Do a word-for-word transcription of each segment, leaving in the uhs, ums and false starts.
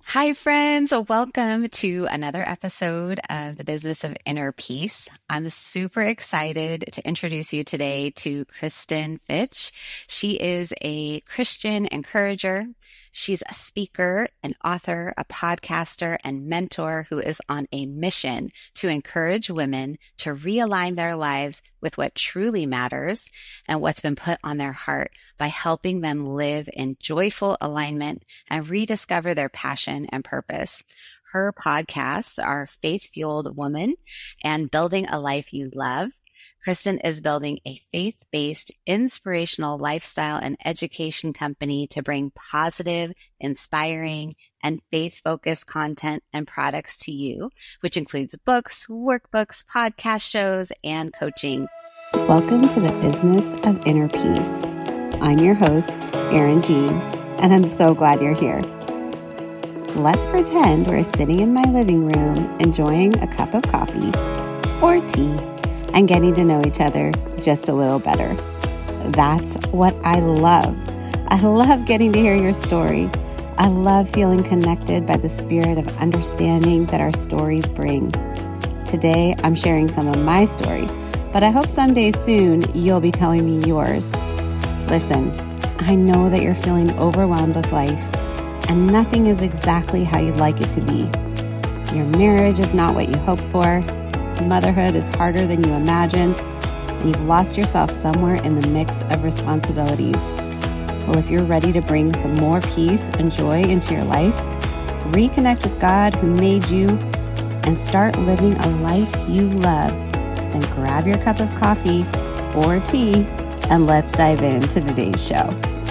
Hi, friends. Welcome to another episode of the Business of Inner Peace. I'm super excited to introduce you today to Kristen Fitch. She is a Christian encourager. She's a speaker, an author, a podcaster, and mentor who is on a mission to encourage women to realign their lives with what truly matters and what's been put on their heart by helping them live in joyful alignment and rediscover their passion and purpose. Her podcasts are Faith Fueled Woman and Building a Life You Love. Kristen is building a faith-based, inspirational lifestyle and education company to bring positive, inspiring, and faith-focused content and products to you, which includes books, workbooks, podcast shows, and coaching. Welcome to the Business of Inner Peace. I'm your host, Erin Jean, and I'm so glad you're here. Let's pretend we're sitting in my living room enjoying a cup of coffee or tea and getting to know each other just a little better. That's what I love. I love getting to hear your story. I love feeling connected by the spirit of understanding that our stories bring. Today, I'm sharing some of my story, but I hope someday soon you'll be telling me yours. Listen, I know that you're feeling overwhelmed with life and nothing is exactly how you'd like it to be. Your marriage is not what you hoped for. Motherhood is harder than you imagined, and you've lost yourself somewhere in the mix of responsibilities. Well, if you're ready to bring some more peace and joy into your life, reconnect with God who made you, and start living a life you love, then grab your cup of coffee or tea, and let's dive into today's show.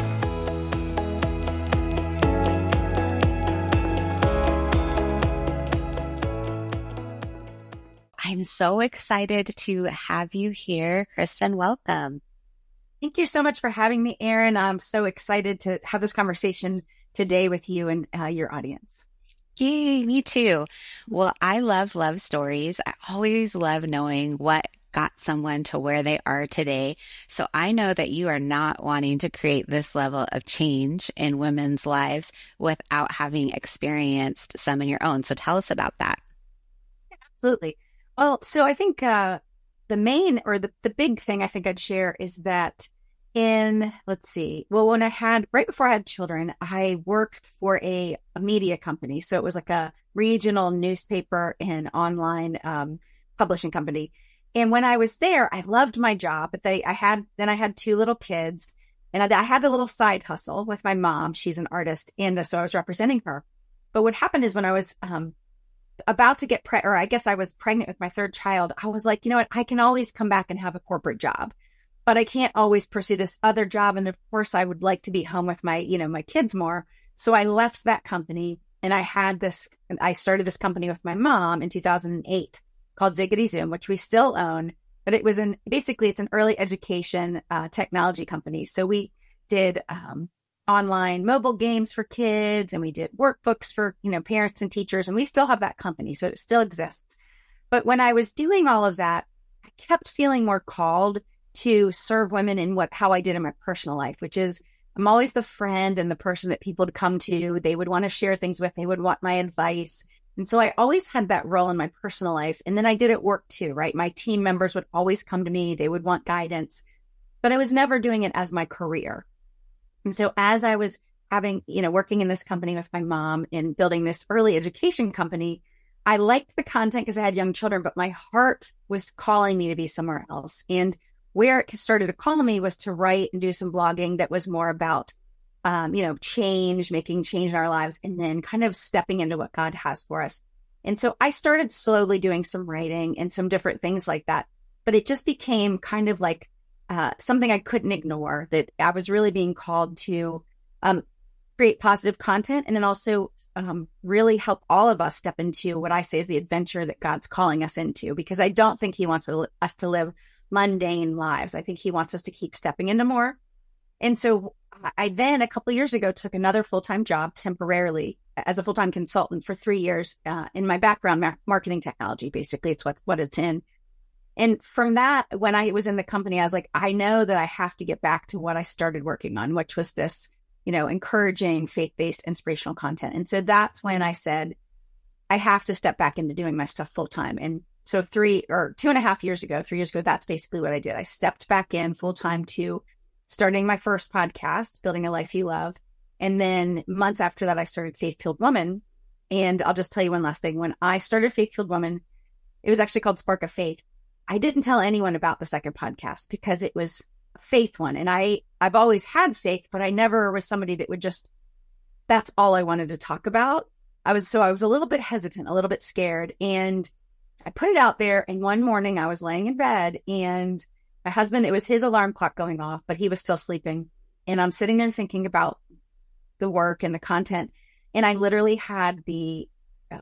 I'm so excited to have you here. Kristen, welcome. Thank you so much for having me, Erin. I'm so excited to have this conversation today with you and uh, your audience. Yay, me too. Well, I love love stories. I always love knowing what got someone to where they are today. So I know that you are not wanting to create this level of change in women's lives without having experienced some in your own. So tell us about that. Absolutely. Well, so I think uh, the main or the, the big thing I think I'd share is that in, let's see, well, when I had, right before I had children, I worked for a, a media company. So it was like a regional newspaper and online um, publishing company. And when I was there, I loved my job, but they, I had, then I had two little kids and I, I had a little side hustle with my mom. She's an artist. And uh, so I was representing her. But what happened is when I was um, about to get pre, or I guess I was pregnant with my third child, I was like, you know what, I can always come back and have a corporate job, but I can't always pursue this other job. And of course I would like to be home with my, you know, my kids more. So I left that company and I had this, I started this company with my mom in two thousand eight called Ziggity Zoom, which we still own, but it was an, basically it's an early education uh, technology company. So we did, um, online mobile games for kids and we did workbooks for, you know, parents and teachers, and we still have that company. So it still exists. But when I was doing all of that, I kept feeling more called to serve women in what, how I did in my personal life, which is I'm always the friend and the person that people would come to. They would want to share things with, they would want my advice. And so I always had that role in my personal life. And then I did at work too, right? My team members would always come to me. They would want guidance, but I was never doing it as my career. And so as I was having, you know, working in this company with my mom and building this early education company, I liked the content because I had young children, but my heart was calling me to be somewhere else. And where it started to call me was to write and do some blogging that was more about, um, you know, change, making change in our lives, and then kind of stepping into what God has for us. And so I started slowly doing some writing and some different things like that, but it just became kind of like Uh, something I couldn't ignore, that I was really being called to um, create positive content and then also um, really help all of us step into what I say is the adventure that God's calling us into, because I don't think he wants to, us to live mundane lives. I think he wants us to keep stepping into more. And so I then a couple of years ago took another full-time job temporarily as a full-time consultant for three years uh, in my background, ma- marketing technology. Basically, it's what, what it's in. And from that, when I was in the company, I was like, I know that I have to get back to what I started working on, which was this you know, encouraging faith-based inspirational content. And so that's when I said, I have to step back into doing my stuff full time. And so three or two and a half years ago, three years ago, that's basically what I did. I stepped back in full time to starting my first podcast, Building a Life You Love. And then months after that, I started Faith Fueled Woman. And I'll just tell you one last thing. When I started Faith Fueled Woman, it was actually called Spark of Faith. I didn't tell anyone about the second podcast because it was a faith one. And I, I've always had faith, but I never was somebody that would just, that's all I wanted to talk about. I was, so I was a little bit hesitant, a little bit scared. And I put it out there. And one morning I was laying in bed and my husband, it was his alarm clock going off, but he was still sleeping. And I'm sitting there thinking about the work and the content. And I literally had the, uh,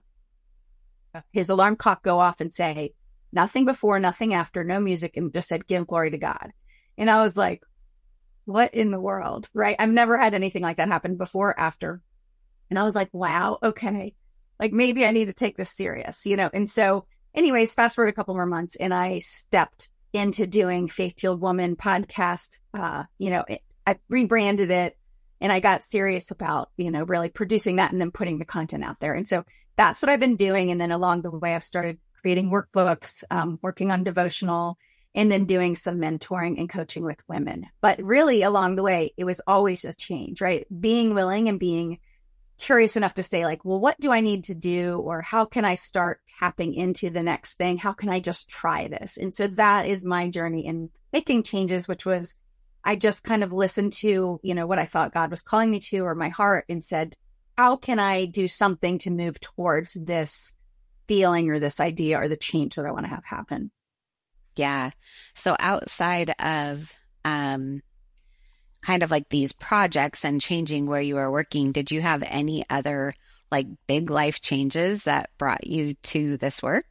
his alarm clock go off and say, nothing before, nothing after, no music, and just said, give glory to God. And I was like, what in the world, right? I've never had anything like that happen before or after. And I was like, wow, okay. Like maybe I need to take this serious, you know? And so anyways, fast forward a couple more months and I stepped into doing Faith Fueled Woman podcast. Uh, you know, it, I rebranded it and I got serious about, you know, really producing that and then putting the content out there. And so that's what I've been doing. And then along the way, I've started creating workbooks, um, working on devotional, and then doing some mentoring and coaching with women. But really along the way, it was always a change, right? Being willing and being curious enough to say like, well, what do I need to do? Or how can I start tapping into the next thing? How can I just try this? And so that is my journey in making changes, which was, I just kind of listened to, you know, what I thought God was calling me to or my heart and said, how can I do something to move towards this feeling or this idea or the change that I want to have happen? Yeah. So outside of um, kind of like these projects and changing where you are working, did you have any other like big life changes that brought you to this work?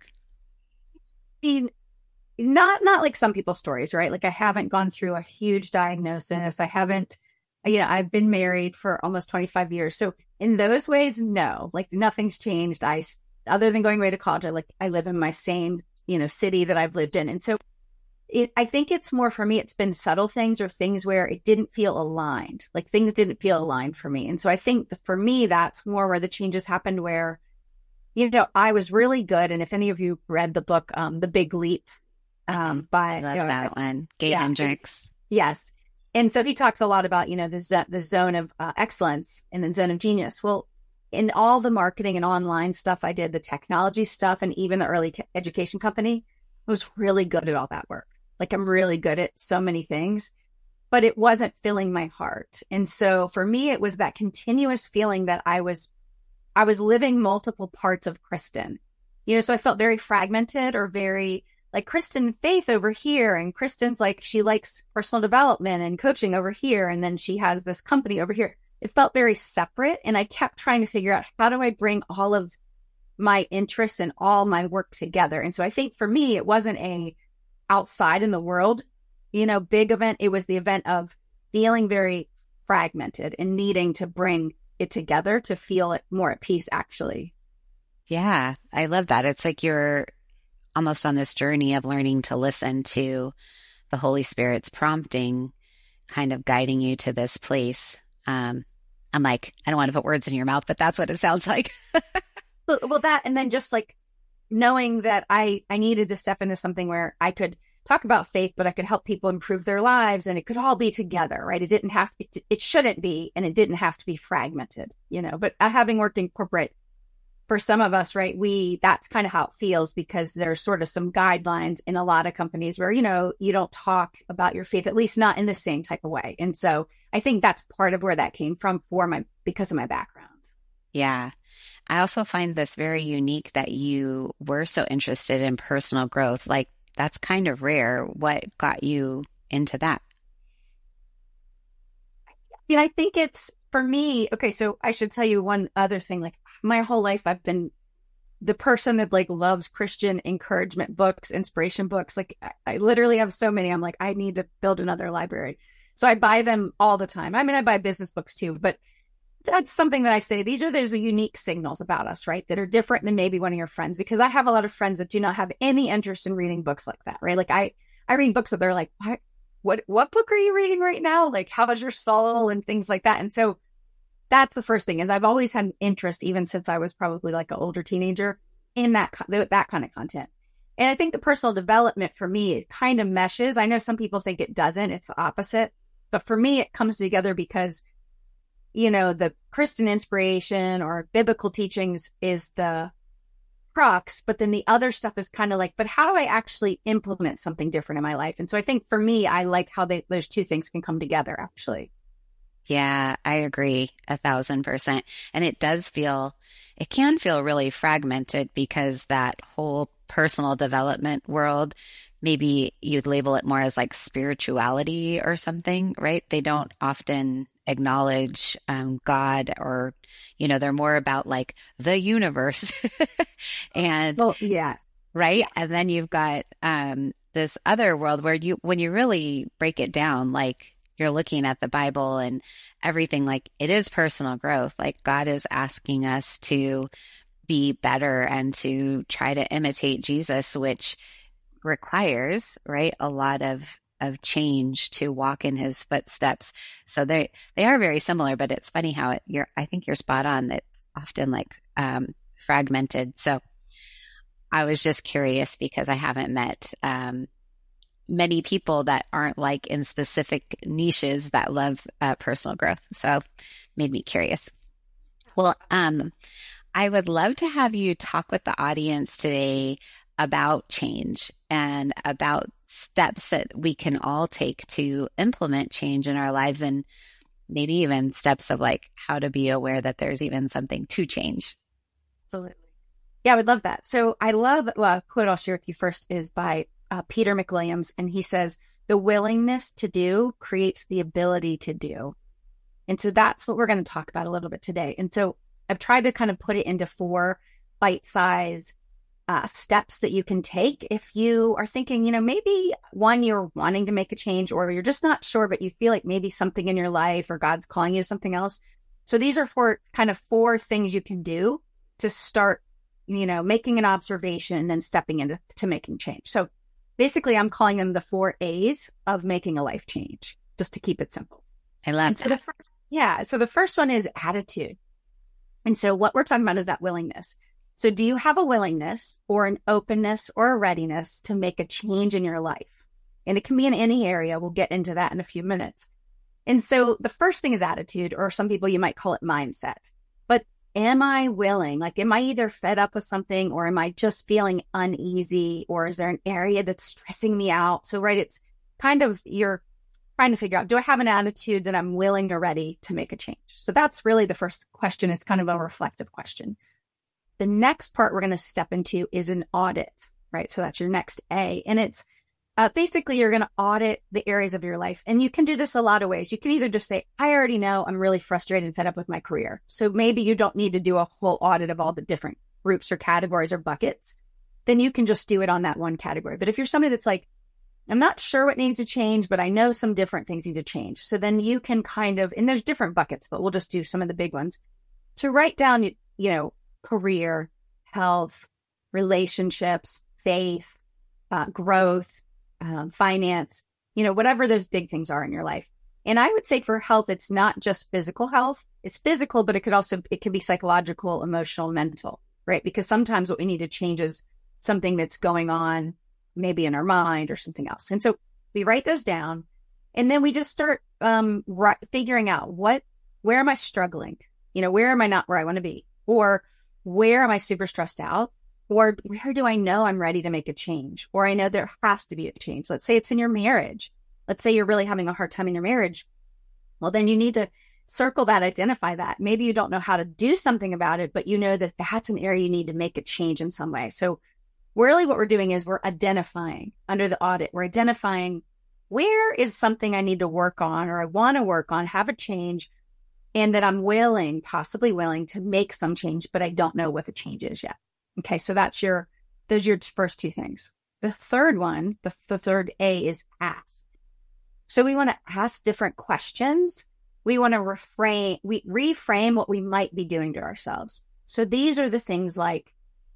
I mean, not, not like some people's stories, right? Like I haven't gone through a huge diagnosis. I haven't, you know, I've been married for almost twenty-five years. So in those ways, no, like nothing's changed. I, other than going away to college, I like, I live in my same, you know, city that I've lived in. And so it, I think it's more for me, it's been subtle things or things where it didn't feel aligned, like things didn't feel aligned for me. And so I think that for me, that's more where the changes happened where, you know, I was really good. And if any of you read the book, um, The Big Leap, um, by I love you know, that one, Gay yeah, Hendricks. Yes. And so he talks a lot about, you know, the, z- the zone of uh, excellence and the zone of genius. Well, in all the marketing and online stuff I did, the technology stuff, and even the early ca- education company, I was really good at all that work. Like I'm really good at so many things, but it wasn't filling my heart. And so for me, it was that continuous feeling that I was, I was living multiple parts of Kristen, you know, so I felt very fragmented or very like Kristen Faith over here. And Kristen's like, she likes personal development and coaching over here. And then she has this company over here. It felt very separate. And I kept trying to figure out, how do I bring all of my interests and all my work together? And so I think for me, it wasn't a outside in the world, you know, big event. It was the event of feeling very fragmented and needing to bring it together to feel it more at peace, actually. Yeah, I love that. It's like you're almost on this journey of learning to listen to the Holy Spirit's prompting, kind of guiding you to this place. Um, I'm like, I don't want to put words in your mouth, but that's what it sounds like. Well, that, and then just like knowing that I, I needed to step into something where I could talk about faith, but I could help people improve their lives, and it could all be together, right? It didn't have, it, it shouldn't be, and it didn't have to be fragmented, you know, but having worked in corporate, for some of us, right, we, that's kind of how it feels, because there's sort of some guidelines in a lot of companies where, you know, you don't talk about your faith, at least not in the same type of way. And so I think that's part of where that came from for my, because of my background. Yeah. I also find this very unique that you were so interested in personal growth. Like that's kind of rare. What got you into that? You know, I think it's, for me, okay, so I should tell you one other thing. Like my whole life, I've been the person that like loves Christian encouragement books, inspiration books. Like I, I literally have so many. I'm like, I need to build another library. So I buy them all the time. I mean, I buy business books too, but that's something that I say. These are, there's a unique signals about us, right? That are different than maybe one of your friends, because I have a lot of friends that do not have any interest in reading books like that, right? Like I, I read books that they're like, why, what, what book are you reading right now? Like, how is your soul and things like that? And so that's the first thing is I've always had an interest, even since I was probably like an older teenager, in that, that kind of content. And I think the personal development for me, it kind of meshes. I know some people think it doesn't, it's the opposite, but for me, it comes together because, you know, the Christian inspiration or biblical teachings is the crux, but then the other stuff is kind of like, but how do I actually implement something different in my life? And so I think for me, I like how they, those two things can come together, actually. Yeah, I agree a thousand percent. And it does feel, it can feel really fragmented because that whole personal development world, maybe you'd label it more as like spirituality or something, right? They don't often acknowledge um, God, or, you know, they're more about like the universe. and well, yeah. Right. Yeah. And then you've got um, this other world where you, when you really break it down, like, you're looking at the Bible and everything, like it is personal growth. Like God is asking us to be better and to try to imitate Jesus, which requires, right, a lot of, of change to walk in his footsteps. So they, they are very similar, but it's funny how it, you're, I think you're spot on. That's often like um, fragmented. So I was just curious because I haven't met um, many people that aren't like in specific niches that love uh, personal growth. So made me curious. Well, um, I would love to have you talk with the audience today about change and about steps that we can all take to implement change in our lives, and maybe even steps of like how to be aware that there's even something to change. Absolutely. Yeah, I would love that. So I love, well, a quote I'll share with you first is by Uh, Peter McWilliams, and he says, the willingness to do creates the ability to do. And so that's what we're going to talk about a little bit today. And so I've tried to kind of put it into four bite-sized uh, steps that you can take if you are thinking, you know, maybe one, you're wanting to make a change, or you're just not sure, but you feel like maybe something in your life or God's calling you to something else. So these are four kind of four things you can do to start, you know, making an observation and then stepping into to making change. So basically, I'm calling them the four A's of making a life change, just to keep it simple. I love and that. So the first, yeah. So the first one is attitude. And so what we're talking about is that willingness. So do you have a willingness or an openness or a readiness to make a change in your life? And it can be in any area. We'll get into that in a few minutes. And so the first thing is attitude, or some people, you might call it mindset. But am I willing? Like, am I either fed up with something, or am I just feeling uneasy, or is there an area that's stressing me out? So, right, it's kind of, you're trying to figure out, do I have an attitude that I'm willing or ready to make a change? So that's really the first question. It's kind of a reflective question. The next part we're going to step into is an audit, right? So that's your next A. And it's uh, basically, you're going to audit the areas of your life. And you can do this a lot of ways. You can either just say, I already know I'm really frustrated and fed up with my career. So maybe you don't need to do a whole audit of all the different groups or categories or buckets. Then you can just do it on that one category. But if you're somebody that's like, I'm not sure what needs to change, but I know some different things need to change. So then you can kind of, and there's different buckets, but we'll just do some of the big ones. To write down, you know, career, health, relationships, faith, uh, growth, um, finance, you know, whatever those big things are in your life. And I would say for health, it's not just physical health. It's physical, but it could also, it could be psychological, emotional, mental, right? Because sometimes what we need to change is something that's going on maybe in our mind or something else. And so we write those down, and then we just start um, right, figuring out what, where am I struggling? You know, where am I not where I want to be? Or where am I super stressed out? Or where do I know I'm ready to make a change? Or I know there has to be a change. Let's say it's in your marriage. Let's say you're really having a hard time in your marriage. Well, then you need to circle that, identify that. Maybe you don't know how to do something about it, but you know that that's an area you need to make a change in some way. So really what we're doing is we're identifying under the audit, we're identifying where is something I need to work on, or I want to work on, have a change, and that I'm willing, possibly willing to make some change, but I don't know what the change is yet. Okay, so that's your, those are your first two things. The third one, the, the third A is ask. So we want to ask different questions. We want to reframe, we reframe what we might be doing to ourselves. So these are the things like,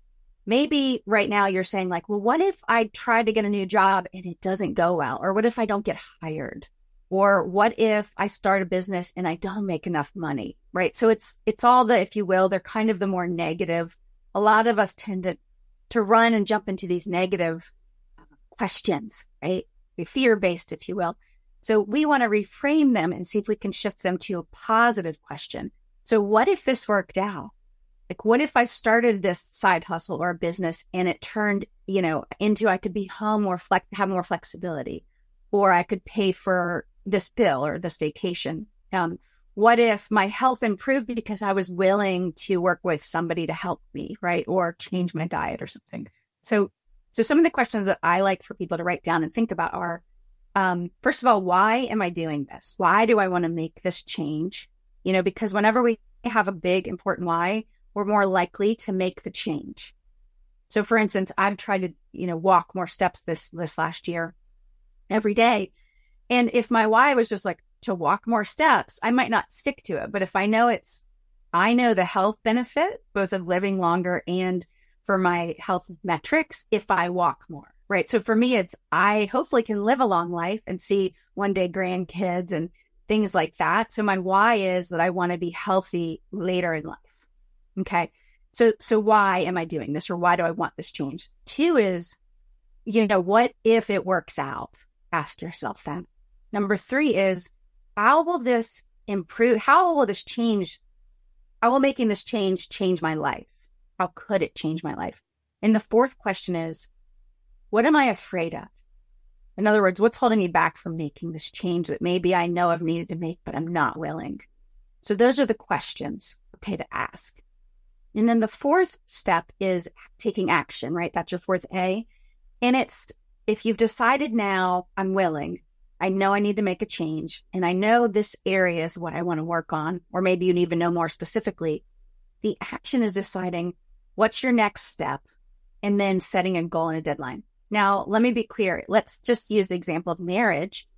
maybe right now you're saying like, well, what if I try to get a new job and it doesn't go well? Or what if I don't get hired? Or what if I start a business and I don't make enough money, right? So it's it's all the, if you will, they're kind of the more negative. A lot of us tend to, to run and jump into these negative questions, right? Fear-based, if you will. So we want to reframe them and see if we can shift them to a positive question. So what if this worked out? Like, what if I started this side hustle or a business and it turned, you know, into I could be home or flex, have more flexibility, or I could pay for this bill or this vacation? Um, what if my health improved because I was willing to work with somebody to help me, right? Or change my diet or something. So, so some of the questions that I like for people to write down and think about are, um, first of all, why am I doing this? Why do I want to make this change? You know, because whenever we have a big, important why, we're more likely to make the change. So for instance, I've tried to, you know, walk more steps this, this last year every day. And if my why was just like to walk more steps, I might not stick to it. But if I know it's, I know the health benefit, both of living longer and for my health metrics, if I walk more, right? So for me, it's, I hopefully can live a long life and see one day grandkids and things like that. So my why is that I want to be healthy later in life. Okay. So, so why am I doing this, or why do I want this change? Two is, you know, what if it works out? Ask yourself that. Number three is, how will this improve? How will this change? How will making this change change my life? How could it change my life? And the fourth question is, what am I afraid of? In other words, what's holding me back from making this change that maybe I know I've needed to make, but I'm not willing? So those are the questions, okay, to ask. And then the fourth step is taking action, right? That's your fourth A. And it's, if you've decided now, I'm willing, I know I need to make a change, and I know this area is what I want to work on, or maybe you even know more specifically, the action is deciding what's your next step and then setting a goal and a deadline. Now, let me be clear. Let's just use the example of marriage.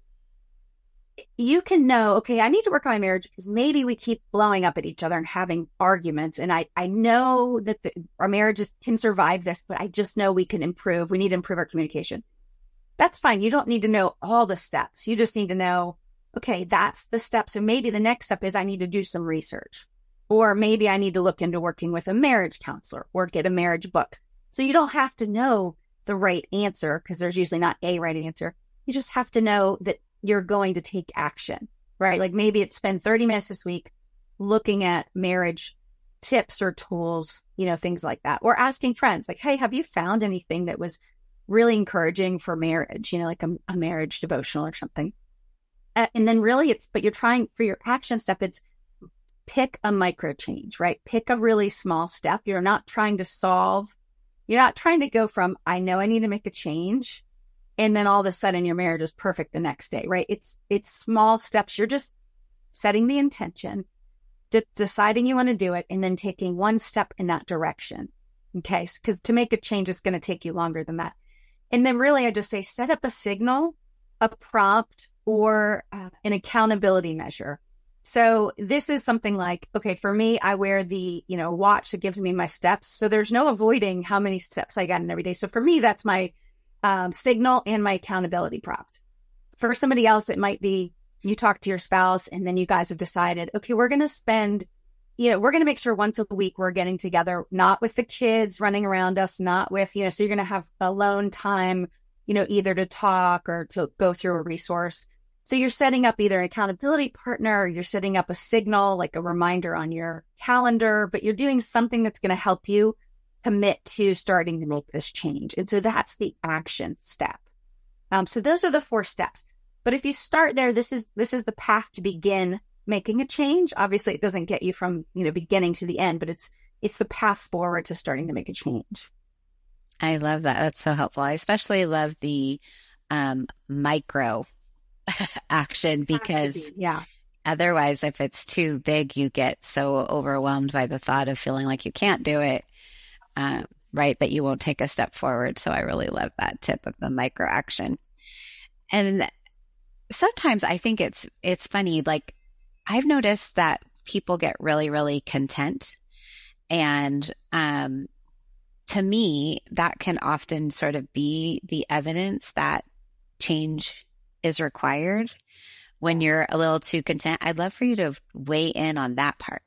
You can know, okay, I need to work on my marriage because maybe we keep blowing up at each other and having arguments. And I, I know that the, our marriages can survive this, but I just know we can improve. We need to improve our communication. That's fine. You don't need to know all the steps. You just need to know, okay, that's the step. So maybe the next step is I need to do some research, or maybe I need to look into working with a marriage counselor or get a marriage book. So you don't have to know the right answer, because there's usually not a right answer. You just have to know that you're going to take action, right? Like maybe it's spend thirty minutes this week looking at marriage tips or tools, you know, things like that. Or asking friends like, hey, have you found anything that was really encouraging for marriage? You know, like a, a marriage devotional or something. Uh, and then really it's, but you're trying for your action step, it's pick a micro change, right? Pick a really small step. You're not trying to solve, you're not trying to go from, I know I need to make a change, and then all of a sudden your marriage is perfect the next day, right? It's it's small steps. You're just setting the intention, de- deciding you want to do it, and then taking one step in that direction, okay? Because to make a change, it's going to take you longer than that. And then really, I just say set up a signal, a prompt, or uh, an accountability measure. So this is something like, okay, for me, I wear the, you know, watch that gives me my steps. So there's no avoiding how many steps I got in every day. So for me, that's my Um, signal and my accountability prompt. For somebody else, it might be you talk to your spouse and then you guys have decided, okay, we're going to spend, you know, we're going to make sure once a week we're getting together, not with the kids running around us, not with, you know, so you're going to have alone time, you know, either to talk or to go through a resource. So you're setting up either an accountability partner, or you're setting up a signal, like a reminder on your calendar, but you're doing something that's going to help you commit to starting to make this change. And so that's the action step. Um, so those are the four steps. But if you start there, this is this is the path to begin making a change. Obviously, it doesn't get you from, you know, beginning to the end, but it's it's the path forward to starting to make a change. I love that. That's so helpful. I especially love the um, micro action, because be, yeah. Otherwise, if it's too big, you get so overwhelmed by the thought of feeling like you can't do it. Uh, right, that you won't take a step forward. So I really love that tip of the micro action. And sometimes I think it's it's funny, like I've noticed that people get really, really content, and um, to me, that can often sort of be the evidence that change is required when you're a little too content. I'd love for you to weigh in on that part.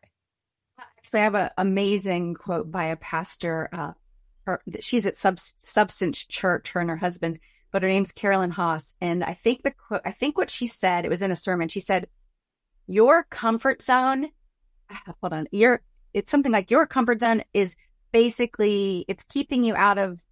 So I have an amazing quote by a pastor. Uh, her, she's at Sub, Substance Church, her and her husband, but her name's Carolyn Haas. And I think the quote, I think what she said, it was in a sermon. She said, your comfort zone, hold on, your, it's something like your comfort zone is basically, it's keeping you out of,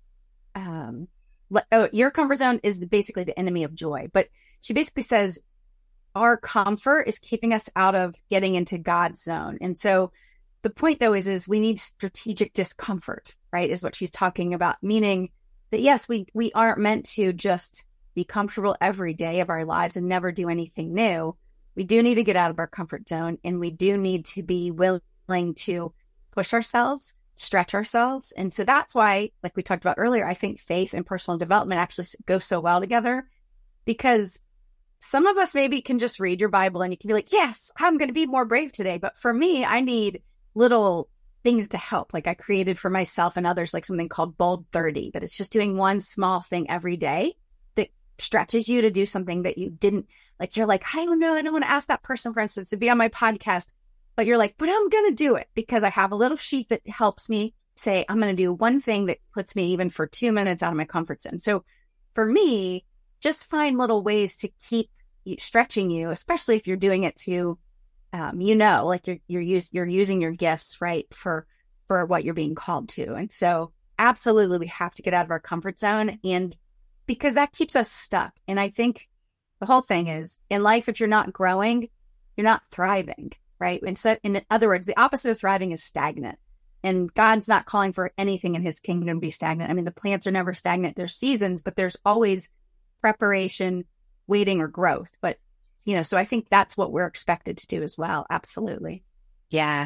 um, oh, your comfort zone is basically the enemy of joy. But she basically says our comfort is keeping us out of getting into God's zone. And so the point though is, is we need strategic discomfort, right? Is what she's talking about, meaning that yes, we, we aren't meant to just be comfortable every day of our lives and never do anything new. We do need to get out of our comfort zone, and we do need to be willing to push ourselves, stretch ourselves. And so that's why, like we talked about earlier, I think faith and personal development actually go so well together, because some of us maybe can just read your Bible and you can be like, yes, I'm going to be more brave today. But for me, I need little things to help. Like I created for myself and others, like something called Bold thirty, but it's just doing one small thing every day that stretches you to do something that you didn't, like, you're like, I don't know, I don't want to ask that person, for instance, to be on my podcast, but you're like, but I'm going to do it because I have a little sheet that helps me say, I'm going to do one thing that puts me even for two minutes out of my comfort zone. So for me, just find little ways to keep stretching you, especially if you're doing it to, um, you know, like you're, you're, use, you're using your gifts, right, for, for what you're being called to. And so absolutely, we have to get out of our comfort zone, and because that keeps us stuck. And I think the whole thing is in life, if you're not growing, you're not thriving, right? And so, in other words, the opposite of thriving is stagnant. And God's not calling for anything in his kingdom to be stagnant. I mean, the plants are never stagnant. There's seasons, but there's always preparation, waiting, or growth. But, you know, so I think that's what we're expected to do as well. Absolutely. Yeah.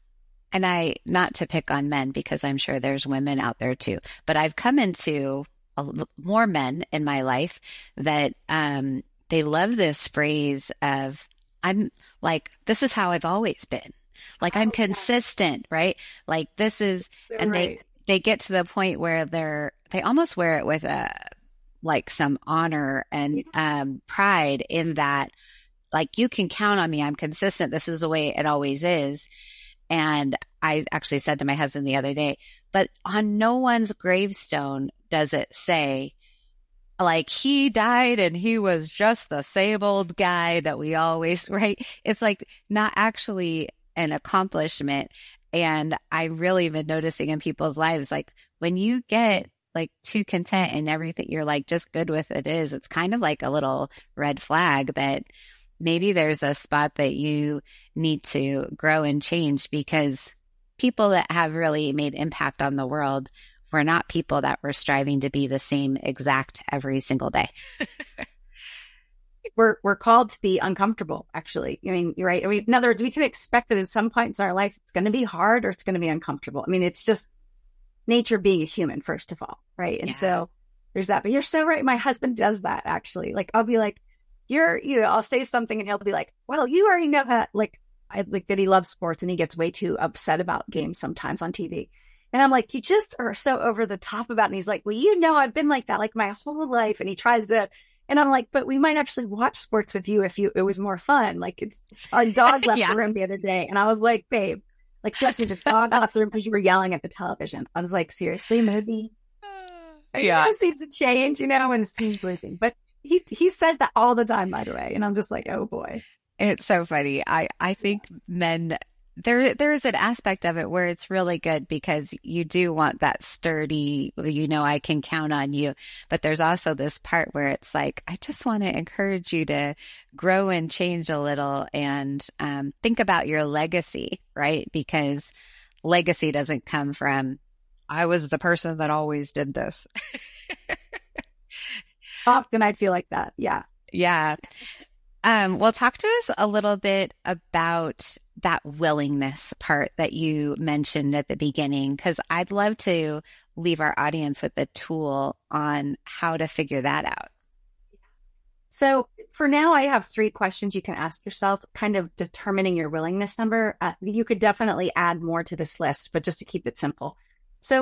And I, not to pick on men, because I'm sure there's women out there too, but I've come into a, more men in my life that um, they love this phrase of, I'm like, this is how I've always been. Like, I'm oh, consistent, yeah. right? Like this is, so and right. they, they get to the point where they're, they almost wear it with a, like some honor and yeah. um, pride in that, like, you can count on me. I'm consistent. This is the way it always is. And I actually said to my husband the other day, but on no one's gravestone does it say, like, he died and he was just the same old guy that we always, right? It's like not actually an accomplishment. And I really been noticing in people's lives, like when you get like too content and everything, you're like just good with it is, it's kind of like a little red flag that maybe there's a spot that you need to grow and change, because people that have really made impact on the world were not people that were striving to be the same exact every single day. we're we're called to be uncomfortable, actually. I mean, you're right. I mean, in other words, we can expect that at some points in our life, it's going to be hard or it's going to be uncomfortable. I mean, it's just nature being a human, first of all, right? And yeah. so there's that. But you're so right. My husband does that, actually. Like, I'll be like, you're, you know, I'll say something and he'll be like, well, you already know that, like, I like that he loves sports and he gets way too upset about games sometimes on T V. And I'm like, you just are so over the top about it. And he's like, well, you know, I've been like that, like my whole life. And he tries to, and I'm like, but we might actually watch sports with you if you, it was more fun. Like, it's, our dog left yeah. the room the other day. And I was like, babe, like, seriously, the dog left the room because you were yelling at the television. I was like, seriously, maybe. Yeah. He just needs to change, you know, and his team's losing. But he he says that all the time, by the way. And I'm just like, oh boy. It's so funny. I, I think men, there there's an aspect of it where it's really good because you do want that sturdy, you know, I can count on you. But there's also this part where it's like, I just want to encourage you to grow and change a little and um, think about your legacy, right? Because legacy doesn't come from, I was the person that always did this. Often I feel like that. Yeah. Yeah. Um, well, talk to us a little bit about that willingness part that you mentioned at the beginning, because I'd love to leave our audience with a tool on how to figure that out. So for now, I have three questions you can ask yourself, kind of determining your willingness number. Uh, you could definitely add more to this list, but just to keep it simple. So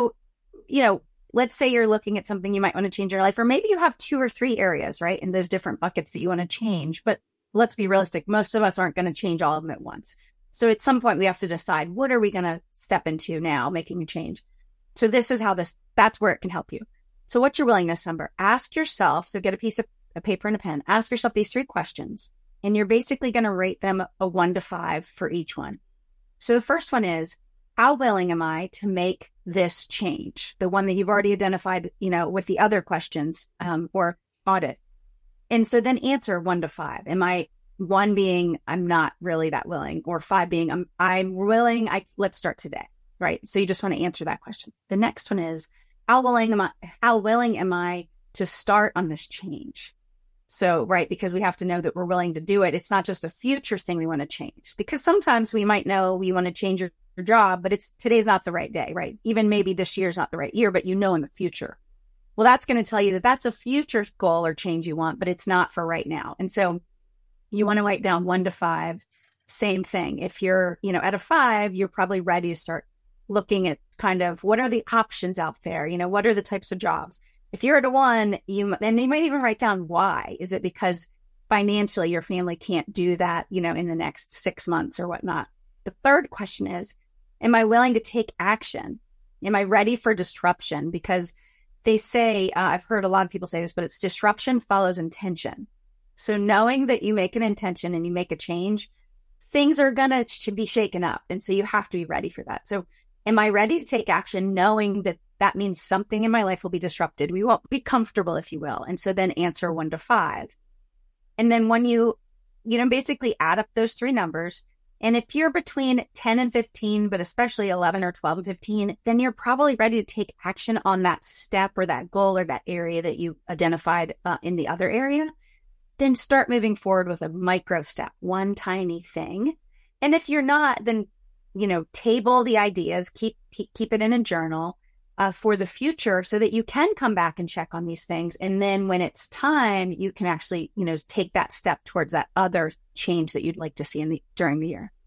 you know, let's say you're looking at something you might want to change in your life, or maybe you have two or three areas, right? In those different buckets that you want to change. But let's be realistic. Most of us aren't going to change all of them at once. So at some point we have to decide, what are we going to step into now, making a change? So this is how this, that's where it can help you. So what's your willingness number? Ask yourself, so get a piece of a paper and a pen, ask yourself these three questions, and you're basically going to rate them a one to five for each one. So the first one is, how willing am I to make this change? The one that you've already identified, you know, with the other questions, um, or audit. And so then answer one to five. Am I, one being, I'm not really that willing, or five being, I'm, I'm willing, I, let's start today, right? So you just want to answer that question. The next one is, how willing am I, how willing am I to start on this change? So, right, because we have to know that we're willing to do it. It's not just a future thing we want to change, because sometimes we might know we want to change your, your job, but it's today's not the right day, right? Even maybe this year's not the right year, but you know in the future. Well, that's going to tell you that that's a future goal or change you want, but it's not for right now. And so you want to write down one to five, same thing. If you're, you know, at a five, you're probably ready to start looking at kind of what are the options out there? You know, what are the types of jobs? If you're at a one, you, and you might even write down why. Is it because financially your family can't do that, you know, in the next six months or whatnot? The third question is, am I willing to take action? Am I ready for disruption? Because they say, uh, I've heard a lot of people say this, but it's disruption follows intention. So knowing that you make an intention and you make a change, things are going to be shaken up. And so you have to be ready for that. So am I ready to take action knowing that that means something in my life will be disrupted? We won't be comfortable, if you will. And so then answer one to five. And then when you, you know, basically add up those three numbers, and if you're between ten and fifteen, but especially eleven or twelve and fifteen, then you're probably ready to take action on that step or that goal or that area that you identified uh, in the other area. Then start moving forward with a micro step, one tiny thing. And if you're not, then, you know, table the ideas, keep, keep, keep it in a journal uh, for the future so that you can come back and check on these things. And then when it's time, you can actually, you know, take that step towards that other change that you'd like to see in the, during the year.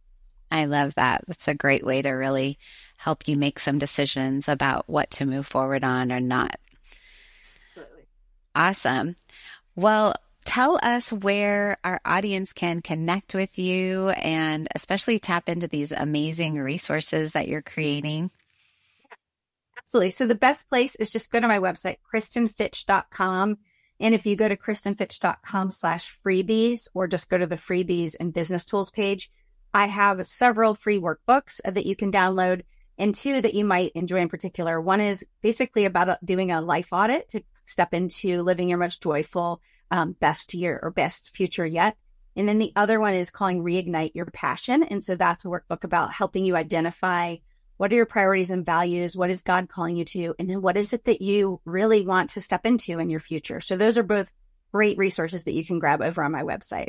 I love that. That's a great way to really help you make some decisions about what to move forward on or not. Absolutely. Awesome. Well, tell us where our audience can connect with you and especially tap into these amazing resources that you're creating. Absolutely. So the best place is just go to my website, kristen fitch dot com. And if you go to kristen fitch dot com slash freebies, or just go to the freebies and business tools page, I have several free workbooks that you can download, and two that you might enjoy in particular. One is basically about doing a life audit to step into living your most joyful, um, best year or best future yet. And then the other one is calling Reignite Your Passion. And so that's a workbook about helping you identify what are your priorities and values, what is God calling you to, and then what is it that you really want to step into in your future. So those are both great resources that you can grab over on my website.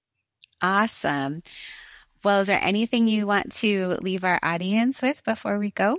Awesome. Well, is there anything you want to leave our audience with before we go?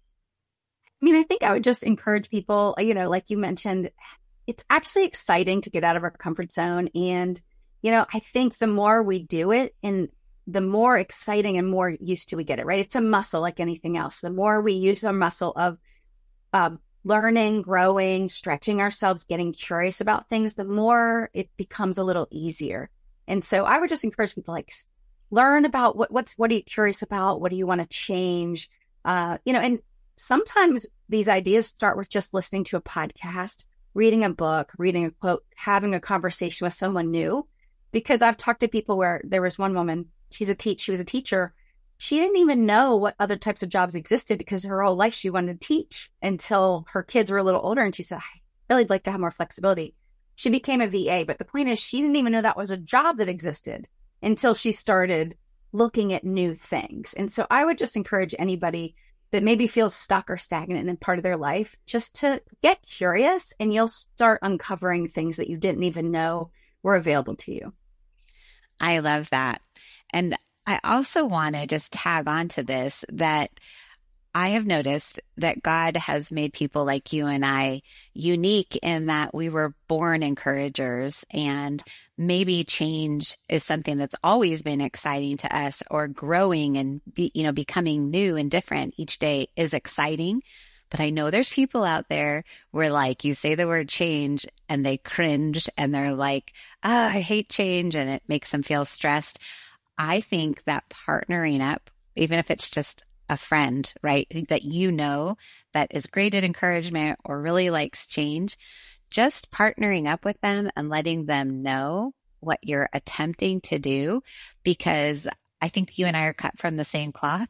I mean, I think I would just encourage people, you know, like you mentioned, it's actually exciting to get out of our comfort zone. And, you know, I think the more we do it and the more exciting and more used to we get it, right? It's a muscle like anything else. The more we use our muscle of um, learning, growing, stretching ourselves, getting curious about things, the more it becomes a little easier. And so I would just encourage people, like, learn about what, what's, what are you curious about? What do you want to change? Uh, you know, and sometimes these ideas start with just listening to a podcast, reading a book, reading a quote, having a conversation with someone new. Because I've talked to people where there was one woman, she's a teach, she was a teacher. She didn't even know what other types of jobs existed because her whole life she wanted to teach until her kids were a little older. And she said, I really like to have more flexibility. She became a V A, but the point is she didn't even know that was a job that existed until she started looking at new things. And so I would just encourage anybody that maybe feels stuck or stagnant in part of their life just to get curious, and you'll start uncovering things that you didn't even know were available to you. I love that. And I also want to just tag on to this, that I have noticed that God has made people like you and I unique in that we were born encouragers, and maybe change is something that's always been exciting to us, or growing and be, you know, becoming new and different each day is exciting. But I know there's people out there where like you say the word change and they cringe and they're like, oh, I hate change, and it makes them feel stressed. I think that partnering up, even if it's just a friend, right, that you know that is great at encouragement or really likes change, just partnering up with them and letting them know what you're attempting to do, because I think you and I are cut from the same cloth,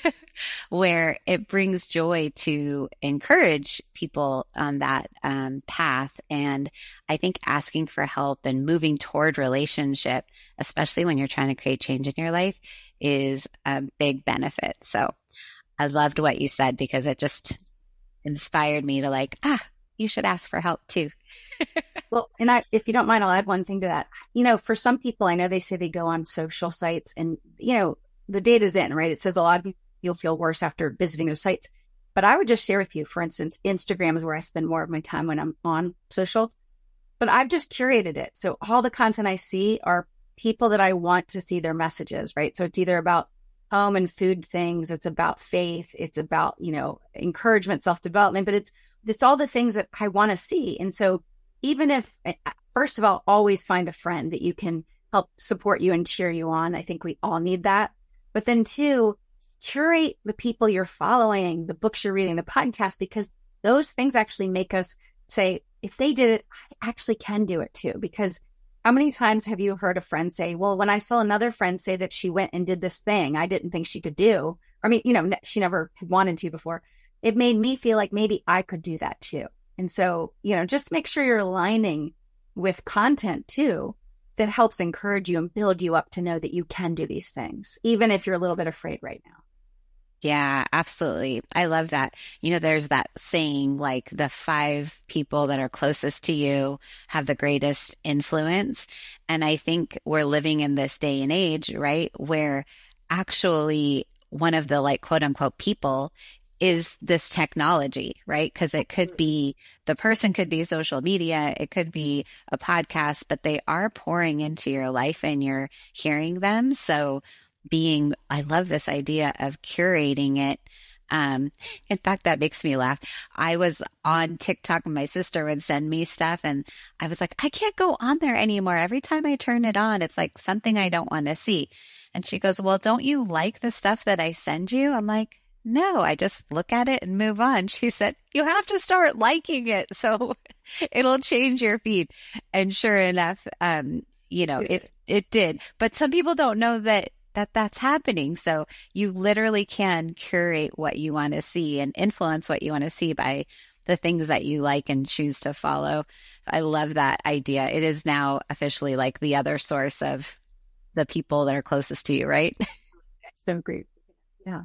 where it brings joy to encourage people on that um, path. And I think asking for help and moving toward relationship, especially when you're trying to create change in your life, is a big benefit. So I loved what you said, because it just inspired me to like, ah, you should ask for help too. Well, and I, if you don't mind, I'll add one thing to that. You know, for some people, I know they say they go on social sites and, you know, the data's in, right? It says a lot of people you'll feel worse after visiting those sites. But I would just share with you, for instance, Instagram is where I spend more of my time when I'm on social. But I've just curated it. So all the content I see are people that I want to see their messages, right? So it's either about home and food things. It's about faith. It's about, you know, encouragement, self-development, but it's, it's all the things that I want to see. And so even if, first of all, always find a friend that you can help support you and cheer you on. I think we all need that. But then two, curate the people you're following, the books you're reading, the podcast, because those things actually make us say, if they did it, I actually can do it too. Because how many times have you heard a friend say, well, when I saw another friend say that she went and did this thing I didn't think she could do, I mean, you know, she never had wanted to before, it made me feel like maybe I could do that too. And so, you know, just make sure you're aligning with content too that helps encourage you and build you up to know that you can do these things, even if you're a little bit afraid right now. Yeah, absolutely. I love that. You know, there's that saying, like the five people that are closest to you have the greatest influence. And I think we're living in this day and age, right, where actually one of the like quote unquote people is this technology, right? Because it could be, the person could be social media, it could be a podcast, but they are pouring into your life and you're hearing them. So being, I love this idea of curating it. Um, in fact, that makes me laugh. I was on TikTok and my sister would send me stuff and I was like, I can't go on there anymore. Every time I turn it on, it's like something I don't want to see. And she goes, well, don't you like the stuff that I send you? I'm like, no, I just look at it and move on. She said, you have to start liking it so it'll change your feed. And sure enough, um, you know, it, it did. But some people don't know that, that that's happening. So you literally can curate what you want to see and influence what you want to see by the things that you like and choose to follow. I love that idea. It is now officially like the other source of the people that are closest to you, right? So great. Yeah.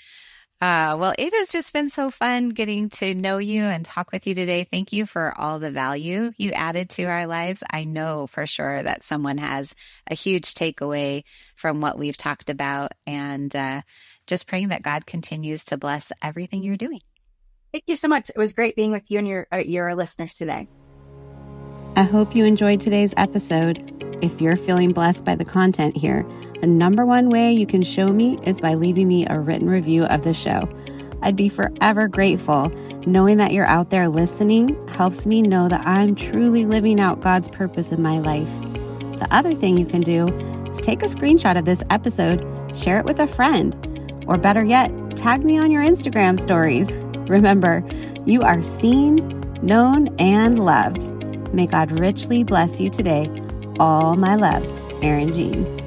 Uh, well, it has just been so fun getting to know you and talk with you today. Thank you for all the value you added to our lives. I know for sure that someone has a huge takeaway from what we've talked about, and uh, just praying that God continues to bless everything you're doing. Thank you so much. It was great being with you and your, uh, your listeners today. I hope you enjoyed today's episode. If you're feeling blessed by the content here, the number one way you can show me is by leaving me a written review of the show. I'd be forever grateful. Knowing that you're out there listening helps me know that I'm truly living out God's purpose in my life. The other thing you can do is take a screenshot of this episode, share it with a friend, or better yet, tag me on your Instagram stories. Remember, you are seen, known, and loved. May God richly bless you today. All my love, Erin Jean.